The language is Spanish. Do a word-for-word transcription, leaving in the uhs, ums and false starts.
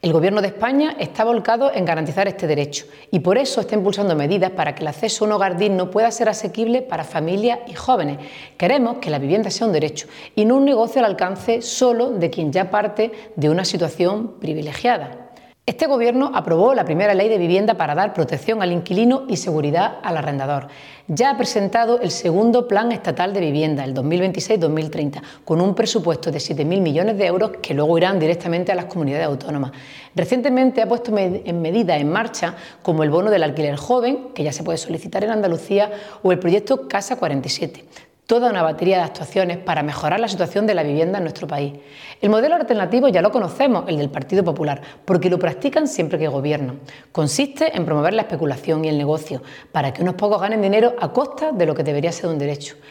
El Gobierno de España está volcado en garantizar este derecho y por eso está impulsando medidas para que el acceso a un hogar digno pueda ser asequible para familias y jóvenes. Queremos que la vivienda sea un derecho y no un negocio al alcance solo de quien ya parte de una situación privilegiada. Este Gobierno aprobó la primera ley de vivienda para dar protección al inquilino y seguridad al arrendador. Ya ha presentado el segundo Plan Estatal de Vivienda, el dos mil veintiséis dos mil treinta, con un presupuesto de siete mil millones de euros que luego irán directamente a las comunidades autónomas. Recientemente ha puesto en medidas en marcha como el bono del alquiler joven, que ya se puede solicitar en Andalucía, o el proyecto Casa cuarenta y siete. Toda una batería de actuaciones para mejorar la situación de la vivienda en nuestro país. El modelo alternativo ya lo conocemos, el del Partido Popular, porque lo practican siempre que gobiernan. Consiste en promover la especulación y el negocio para que unos pocos ganen dinero a costa de lo que debería ser un derecho.